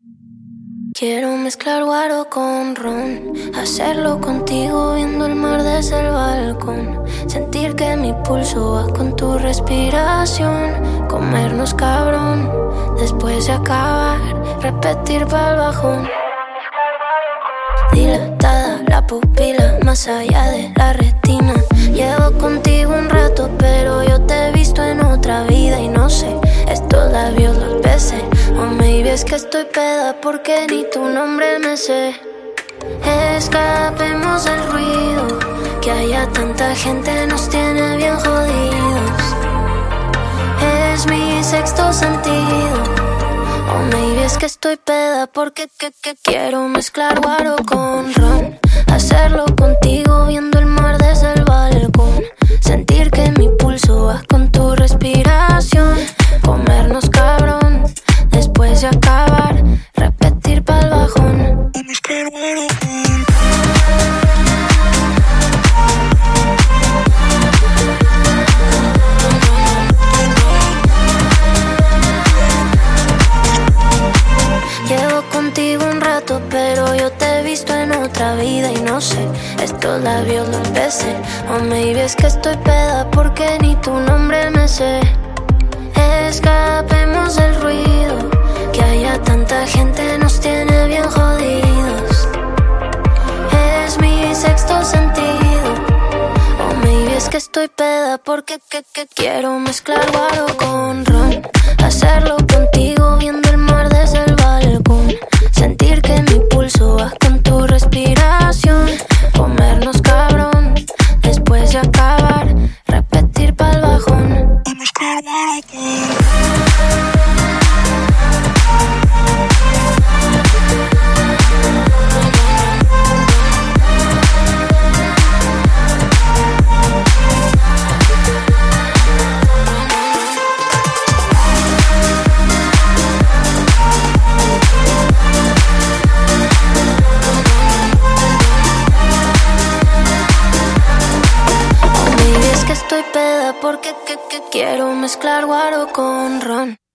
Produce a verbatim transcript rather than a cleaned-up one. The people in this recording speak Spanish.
Quiero mezclar guaro con ron, hacerlo contigo viendo el mar desde el balcón, sentir que mi pulso va con tu respiración, comernos cabrón, después de acabar, repetir pa'l bajón. Dilatada la pupila, más allá de la retina. Llevo contigo un rato, pero yo te he visto en otra vida y no sé, estos labios los besé. O maybe es que estoy peda porque ni tu nombre me sé. Escapemos del ruido, que haya tanta gente nos tiene bien jodidos. Es mi sexto sentido. O maybe es que estoy peda porque que, que quiero mezclar guaro con ron, hacerlo contigo viendo el mar desde el balcón, sentir que mi pulso va con tu respiración, comernos cabrón, después de acabar, repetir pa'l bajón. Mezclar guaro con contigo un rato, pero yo te he visto en otra vida y no sé, estos labios los besé. O maybe es que estoy peda porque ni tu nombre me sé. Escapemos del ruido, que haya tanta gente nos tiene bien jodidos. Es mi sexto sentido. O maybe es que estoy peda porque que, que quiero mezclar guaro con ron, hacerlo contigo viendo el mar desde el balcón, sentir que mi pulso va con tu respiración, comernos cabrón, después de acabar, repetir pa'l bajón. Estoy peda porque que, que quiero mezclar guaro con ron.